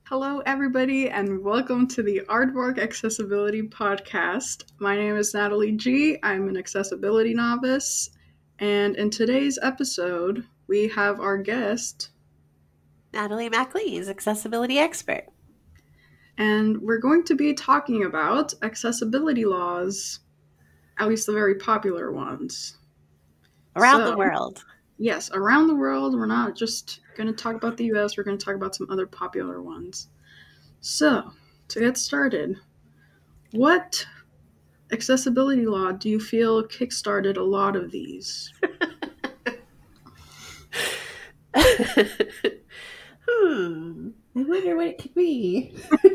Hello, everybody, and welcome to the Aardvark Accessibility Podcast. My name is Natalie G. I'm an accessibility novice, and in today's episode, we have our guest, Natalie MacLeese, accessibility expert. and we're going to be talking about accessibility laws, at least the very popular ones. Around So, the world. yes, around the world, we're not just going to talk about the US, we're going to talk about some other popular ones. So, to get started, what accessibility law do you feel kickstarted a lot of these? I wonder what it could be.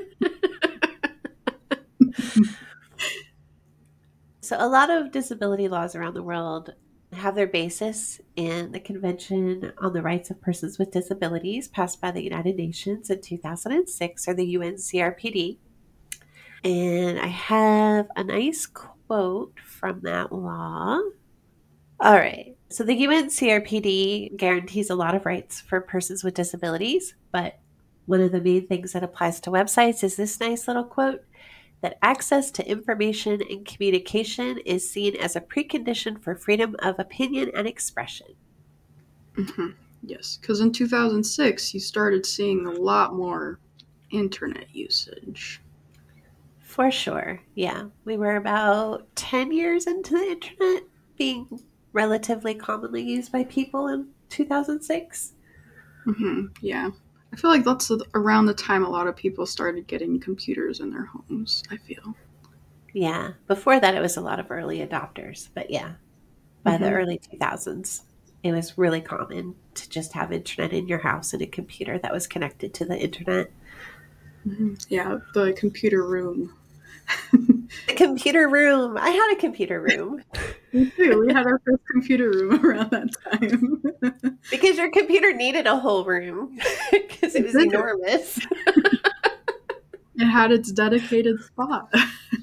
So, a lot of disability laws around the world have their basis in the Convention on the Rights of Persons with Disabilities passed by the United Nations in 2006, or the UNCRPD. And I have a nice quote from that law. All right. So the UNCRPD guarantees a lot of rights for persons with disabilities, but one of the main things that applies to websites is this nice little quote that access to information and communication is seen as a precondition for freedom of opinion and expression. Mm-hmm. Yes, because in 2006, you started seeing a lot more internet usage. For sure. Yeah. We were about 10 years into the internet being relatively commonly used by people in 2006. Mm-hmm. Yeah. I feel like that's around the time a lot of people started getting computers in their homes, I feel. Yeah. Before that, it was a lot of early adopters, but yeah. By the Mm-hmm. early 2000s, it was really common to just have internet in your house and a computer that was connected to the internet. Mm-hmm. Yeah, the computer room. The computer room. I had a computer room Me too. We had our first computer room around that time. because your computer needed a whole room because it It was did. enormous. It had its dedicated spot.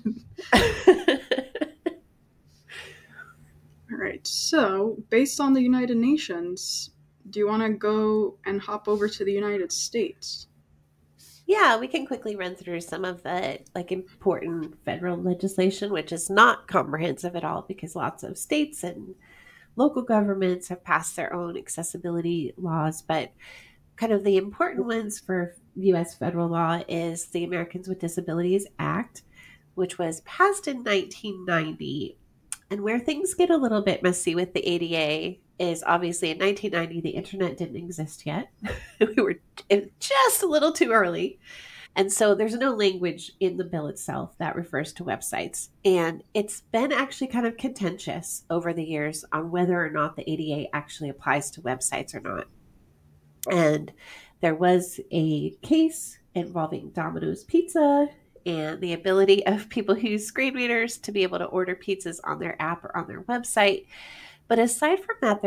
All right. So, based on the United Nations, do you want to go and hop over to the United States? Yeah, we can quickly run through some of the important federal legislation, which is not comprehensive at all because lots of states and local governments have passed their own accessibility laws, but kind of the important ones for US federal law is the Americans with Disabilities Act, which was passed in 1990. And where things get a little bit messy with the ADA is obviously in 1990, the internet didn't exist yet. We were just a little too early. And so there's no language in the bill itself that refers to websites. And it's been actually kind of contentious over the years on whether or not the ADA actually applies to websites or not. And there was a case involving Domino's Pizza and the ability of people who use screen readers to be able to order pizzas on their app or on their website. But aside from that,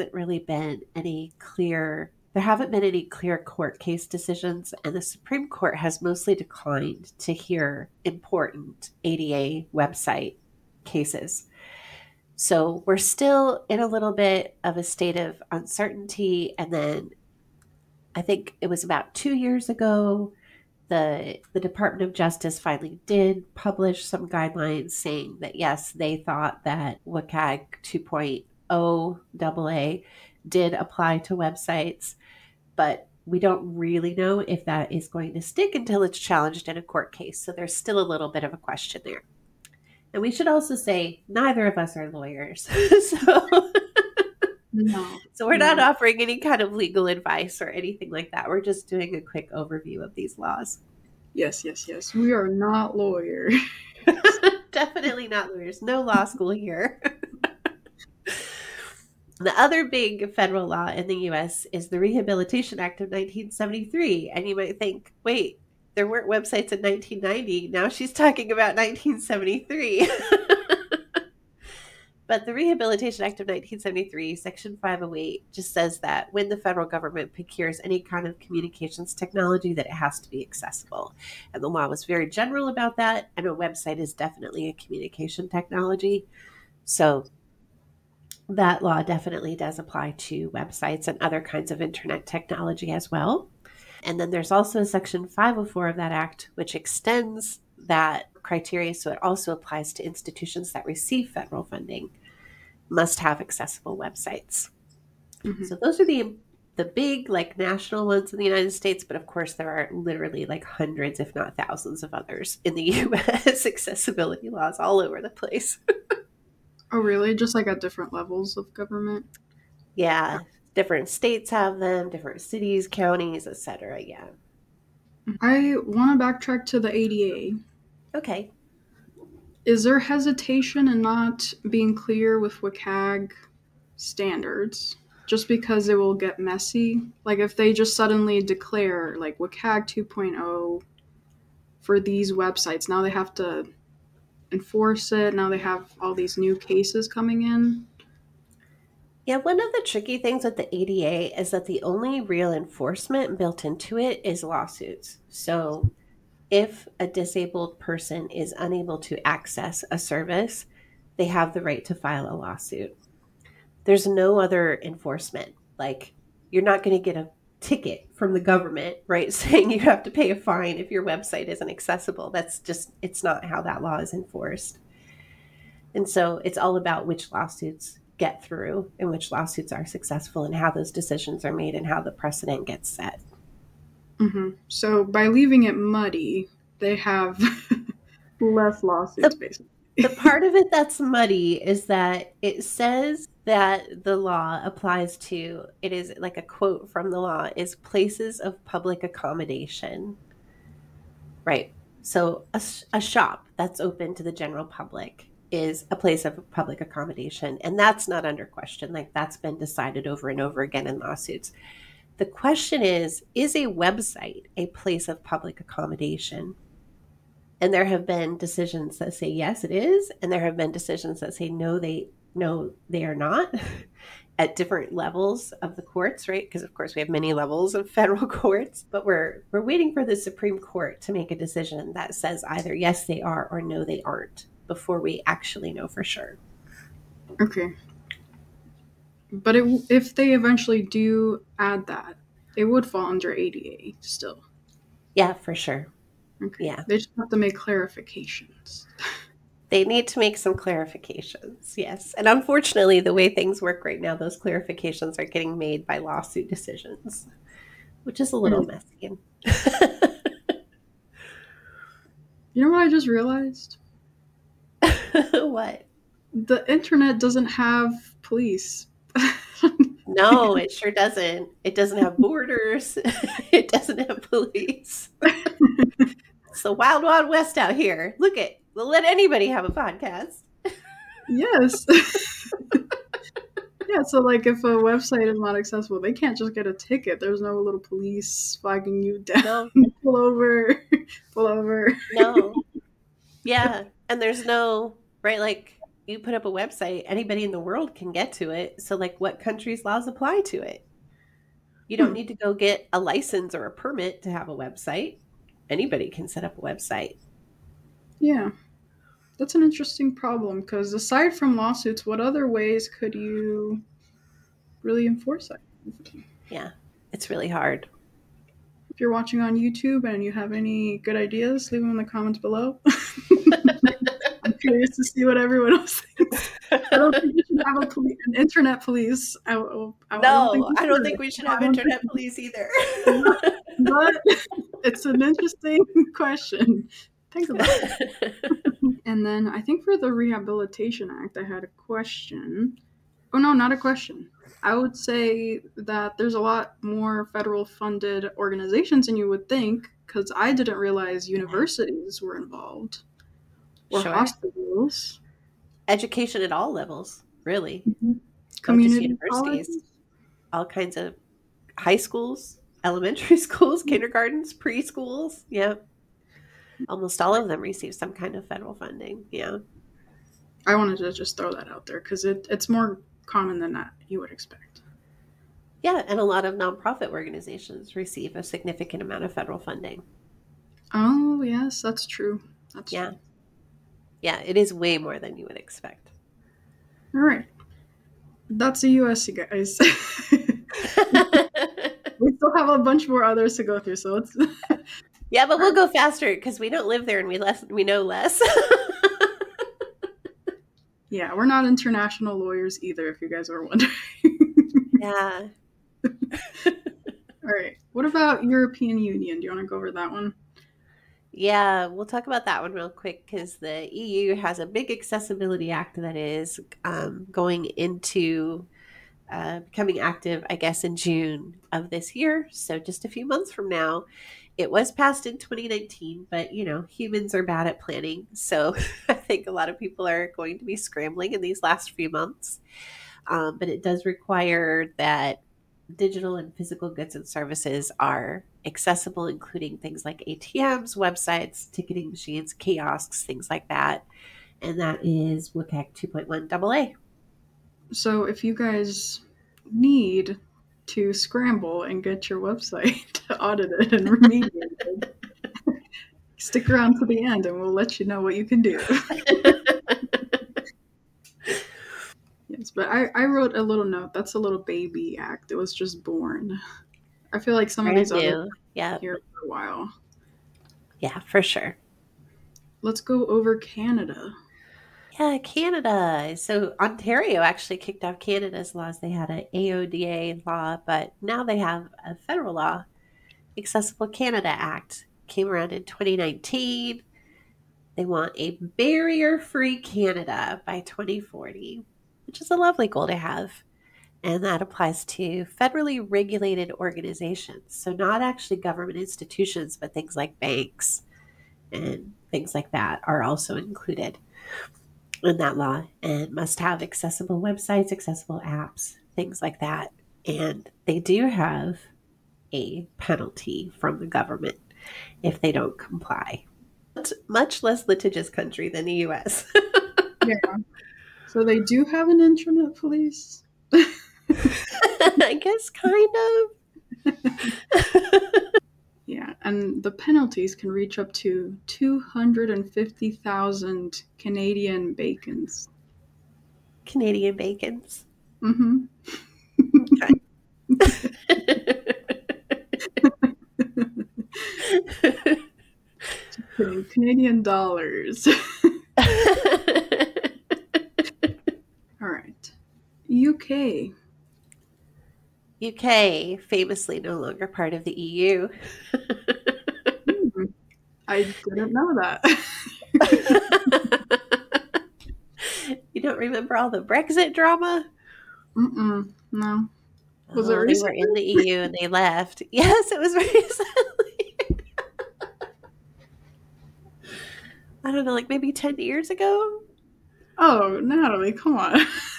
there haven't been any clear court case decisions, and the Supreme Court has mostly declined to hear important ADA website cases. So we're still in a little bit of a state of uncertainty. And then I think it was about 2 years ago, the Department of Justice finally did publish some guidelines saying that yes, they thought that WCAG 2.0 AA did apply to websites, but we don't really know if that is going to stick until it's challenged in a court case. So there's still a little bit of a question there. And we should also say neither of us are lawyers. so No. So we're not No. offering any kind of legal advice or anything like that. We're just doing a quick overview of these laws. Yes, yes, yes. We are not lawyers. Definitely not lawyers. No law school here. The other big federal law in the US is the Rehabilitation Act of 1973. And you might think, wait, there weren't websites in 1990. Now she's talking about 1973. But the Rehabilitation Act of 1973, Section 508, just says that when the federal government procures any kind of communications technology, that it has to be accessible. And the law was very general about that, and a website is definitely a communication technology. So that law definitely does apply to websites and other kinds of internet technology as well. And then there's also Section 504 of that act, which extends that criteria so it also applies to institutions that receive federal funding, must have accessible websites. Mhm. So those are the big like national ones in the United States, but of course there are literally like hundreds, if not thousands of others in the US accessibility laws all over the place. Oh, really? Just like at different levels of government? Yeah, different states have them, different cities, counties, etc. Yeah. I want to backtrack to the ADA. Okay. Is there hesitation in not being clear with WCAG standards just because it will get messy? Like if they just suddenly declare like WCAG 2.0 for these websites, now they have to enforce it. Now they have all these new cases coming in. Yeah, one of the tricky things with the ADA is that the only real enforcement built into it is lawsuits. So if a disabled person is unable to access a service, they have the right to file a lawsuit. There's no other enforcement. Like, you're not going to get a ticket from the government, right, saying you have to pay a fine if your website isn't accessible. That's just, it's not how that law is enforced. And so it's all about which lawsuits get through and which lawsuits are successful and how those decisions are made and how the precedent gets set. Mm-hmm. So by leaving it muddy, they have less lawsuits, basically. The part of it that's muddy is that it says that the law applies to, it is like a quote from the law, is places of public accommodation. Right. So a shop that's open to the general public is a place of public accommodation. And that's not under question. Like that's been decided over and over again in lawsuits. The question is a website a place of public accommodation? And there have been decisions that say yes, it is, and there have been decisions that say no, they are not at different levels of the courts, right? Because of course we have many levels of federal courts, but we're waiting for the Supreme Court to make a decision that says either yes they are or no they aren't before we actually know for sure. Okay. But if they eventually do add that, it would fall under ADA still. Yeah, for sure. Okay. Yeah. They just have to make clarifications. They need to make some clarifications, yes. And unfortunately, the way things work right now, those clarifications are getting made by lawsuit decisions, which is a little messy. You know what I just realized? What? The internet doesn't have police. No, it sure doesn't. It doesn't have borders. It doesn't have police. It's the wild, wild west out here. Look it. We'll let anybody have a podcast. Yes. Yeah, so like if a website is not accessible, they can't just get a ticket. There's no little police flagging you down. No. Pull over. Pull over. No. Yeah. And there's no, right? Like you put up a website, anybody in the world can get to it. So like what country's laws apply to it? You don't need to go get a license or a permit to have a website. Anybody can set up a website. Yeah. That's an interesting problem because aside from lawsuits, what other ways could you really enforce that? Yeah, it's really hard. If you're watching on YouTube and you have any good ideas, leave them in the comments below. I'm curious to see what everyone else thinks. I don't think we should have an internet police. I don't think we should have internet police either. But it's an interesting question. Think about it. And then I think for the Rehabilitation Act, I had a question. Oh, no, not a question. I would say that there's a lot more federal funded organizations than you would think, because I didn't realize universities were involved. Or hospitals. Education at all levels, really. Mm-hmm. Community universities. Colleges. All kinds of high schools, elementary schools, kindergartens, preschools. Yeah. Almost all of them receive some kind of federal funding. Yeah. I wanted to just throw that out there because it's more common than that you would expect. Yeah, and a lot of nonprofit organizations receive a significant amount of federal funding. Oh, yes, that's true. That's true. Yeah, it is way more than you would expect. All right. That's the US, you guys. We still have a bunch more others to go through, so let's. Yeah, but we'll go faster because we don't live there and we know less. Yeah, we're not international lawyers either, if you guys were wondering. Yeah. All right. What about European Union? Do you want to go over that one? Yeah, we'll talk about that one real quick because the EU has a big accessibility act that is going into becoming active, I guess, in June of this year. So just a few months from now. It was passed in 2019, but humans are bad at planning. So I think a lot of people are going to be scrambling in these last few months. But it does require that digital and physical goods and services are accessible, including things like ATMs, websites, ticketing machines, kiosks, things like that. And that is WCAG 2.1 AA. So if you guys need to scramble and get your website audited and remediated, stick around to the end and we'll let you know what you can do. Yes, but I wrote a little note. That's a little baby act. It was just born. I feel like some of Brand these others new. Yeah. here for a while. Yeah, for sure. Let's go over Canada. Yeah, Canada. So Ontario actually kicked off Canada's laws. They had an AODA law, but now they have a federal law. Accessible Canada Act came around in 2019. They want a barrier-free Canada by 2040, which is a lovely goal to have. And that applies to federally regulated organizations. So not actually government institutions, but things like banks and things like that are also included in that law and must have accessible websites, accessible apps, things like that. And they do have a penalty from the government if they don't comply. It's much less litigious country than the US. Yeah. So they do have an internet police. I guess kind of. Yeah, and the penalties can reach up to 250,000 Canadian bacons. Canadian bacons. Mm-hmm. Okay. Canadian dollars. All right. UK. UK, famously no longer part of the EU. I didn't know that. You don't remember all the Brexit drama? No. Was it Oh, they were recent? in the EU and they left. Yes, it was recently. I don't know, like maybe 10 years ago? Oh, Natalie, come on.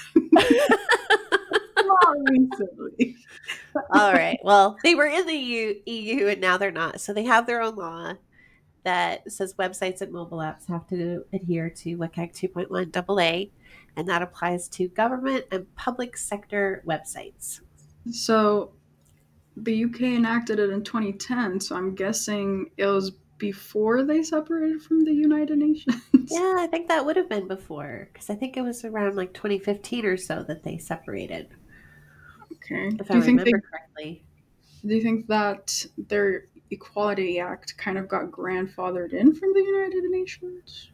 Not recently. All right. Well, they were in the EU and now they're not. So they have their own law that says websites and mobile apps have to adhere to WCAG 2.1 AA, and that applies to government and public sector websites. So the UK enacted it in 2010, so I'm guessing it was before they separated from the United Nations. Yeah, I think that would have been before because I think it was around like 2015 or so that they separated, Okay. if I remember correctly. Do you think that their Equality Act kind of got grandfathered in from the United Nations?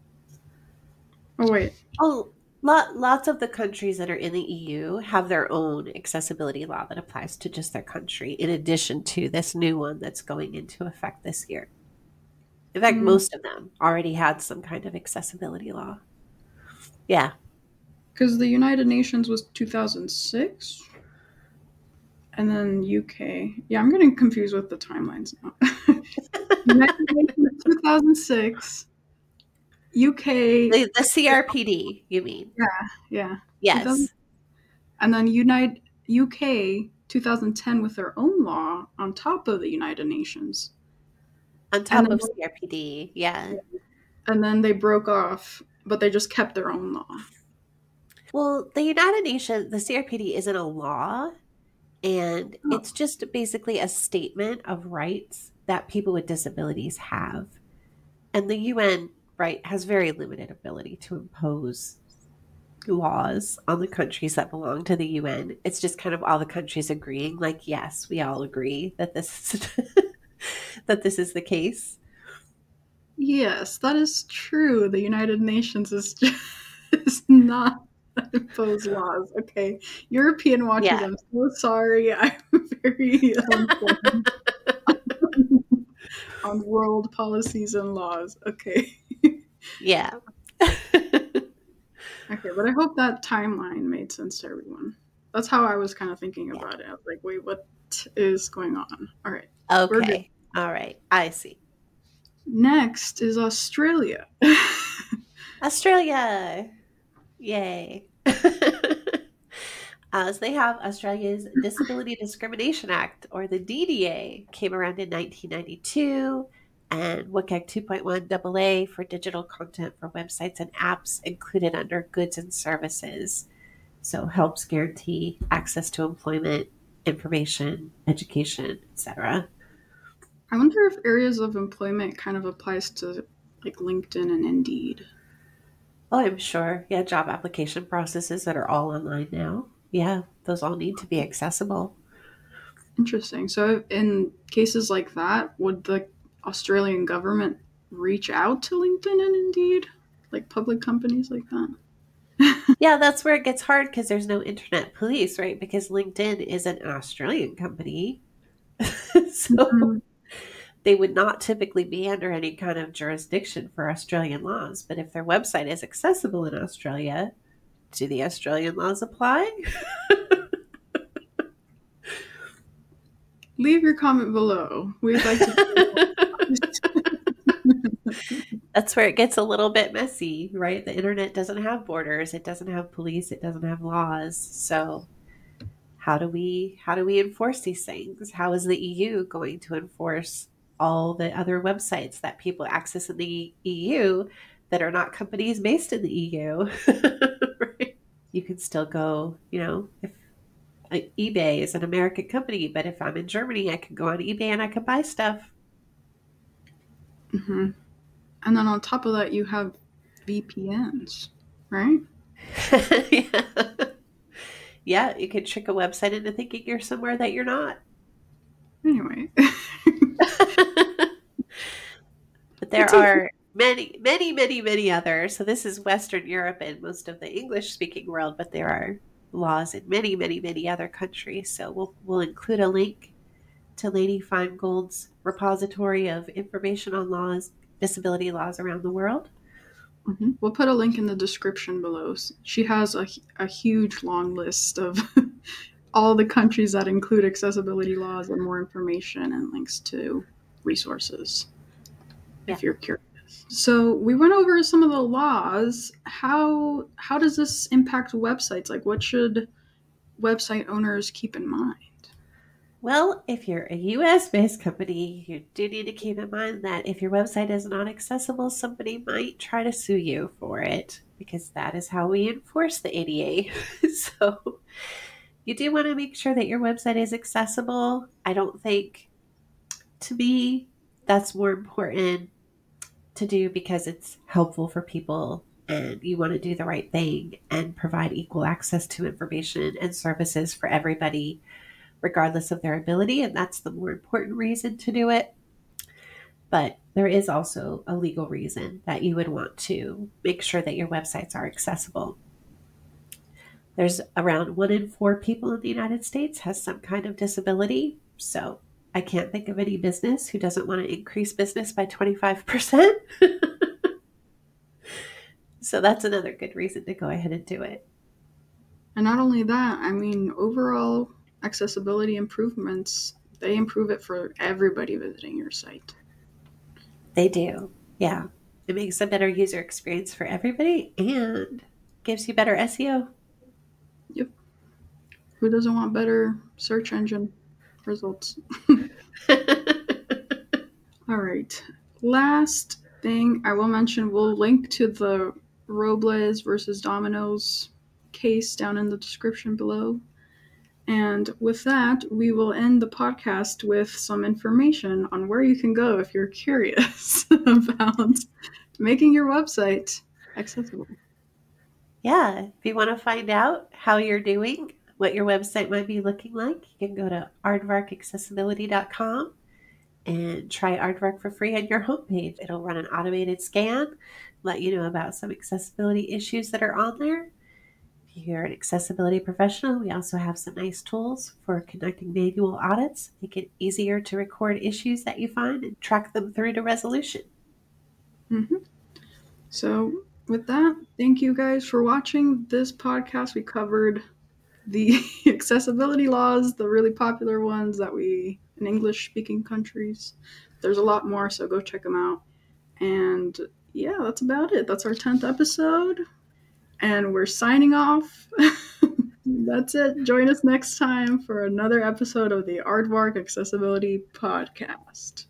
Oh wait. Oh, lots of the countries that are in the EU have their own accessibility law that applies to just their country, in addition to this new one that's going into effect this year. In fact, most of them already had some kind of accessibility law. Yeah. Because the United Nations was 2006, and then UK. Yeah, I'm getting confused with the timelines now. United Nations 2006, UK. The CRPD, you mean? Yeah. 2000, Yes. and then UK 2010 with their own law on top of the United Nations. On And top then of CRPD. Yeah. and then they broke off, but they just kept their own law. Well, the United Nations, the CRPD isn't a law, and it's just basically a statement of rights that people with disabilities have. And the UN, right, has very limited ability to impose laws on the countries that belong to the UN. It's just kind of all the countries agreeing, like, yes, we all agree that this is that this is the case. Yes, that is true. The United Nations is just not impose laws. Okay, European watchers, Yeah. I'm so sorry. I'm very uninformed on world policies and laws. Okay. Yeah. Okay, but I hope that timeline made sense to everyone. That's how I was kind of thinking Yeah. about it. I was like, wait, what is going on? All right, we're good. Okay. All right. I see. Next is Australia. Australia. Yay. As they have Australia's Disability Discrimination Act, or the DDA, came around in 1992, and WCAG 2.1 AA for digital content for websites and apps included under goods and services. So helps guarantee access to employment, information, education, etc. I wonder if areas of employment kind of applies to like LinkedIn and Indeed. Oh, I'm sure. Yeah, job application processes that are all online now. Yeah, those all need to be accessible. Interesting. So, in cases like that, would the Australian government reach out to LinkedIn and Indeed, like public companies like that? Yeah, that's where it gets hard because there's no internet police, right? Because LinkedIn isn't an Australian company. So Mhm. they would not typically be under any kind of jurisdiction for Australian laws. But if their website is accessible in Australia, do the Australian laws apply? Leave your comment below. We'd like to That's where it gets a little bit messy, right? The internet doesn't have borders, it doesn't have police, it doesn't have laws. So how do we enforce these things? How is the EU going to enforce all the other websites that people access in the EU that are not companies based in the EU? Right? You can still go, if eBay is an American company, but if I'm in Germany, I can go on eBay and I can buy stuff. Mhm. And then on top of that, you have VPNs, right? Yeah. Yeah, you can trick a website into thinking you're somewhere that you're not. Anyway, But I there take are many, many, many, many others. So this is Western Europe and most of the English speaking world, but there are laws in many, many, many other countries. So we'll include a link to Lady Feingold's repository of information on laws, disability laws around the world. we'll put a link in the description below. She has a huge long list of all the countries that include accessibility laws and more information and links to resources Yeah. if you're curious. So we went over some of the laws. How does this impact websites? Like what should website owners keep in mind? Well, if you're a US based company, you do need to keep in mind that if your website is not accessible, somebody might try to sue you for it because that is how we enforce the ADA. So you do want to make sure that your website is accessible. I don't think, to me, that's more important to do because it's helpful for people and you want to do the right thing and provide equal access to information and services for everybody regardless of their ability, and that's the more important reason to do it. But there is also a legal reason that you would want to make sure that your websites are accessible. There's around 1 in 4 people in the United States has some kind of disability, so I can't think of any business who doesn't want to increase business by 25%. So that's another good reason to go ahead and do it. And not only that, I mean, overall accessibility improvements, they improve it for everybody visiting your site. They do. Yeah. It makes a better user experience for everybody and gives you better SEO. Yep. Who doesn't want better search engine results? All right. Last thing I will mention, we'll link to the Robles versus Domino's case down in the description below. And with that, we will end the podcast with some information on where you can go if you're curious about making your website accessible. Yeah, if you want to find out how you're doing, what your website might be looking like, you can go to aardvarkaccessibility.com and try Aardvark for free on your homepage. It'll run an automated scan, let you know about some accessibility issues that are on there. If you're an accessibility professional, we also have some nice tools for conducting manual audits, make it easier to record issues that you find and track them through to resolution. Mm-hmm. So, with that, thank you guys for watching this podcast. We covered the accessibility laws, the really popular ones that we in English speaking countries. There's a lot more, so go check them out. And yeah, that's about it. That's our 10th episode. And we're signing off. That's it. Join us next time for another episode of the Aardvark Accessibility Podcast.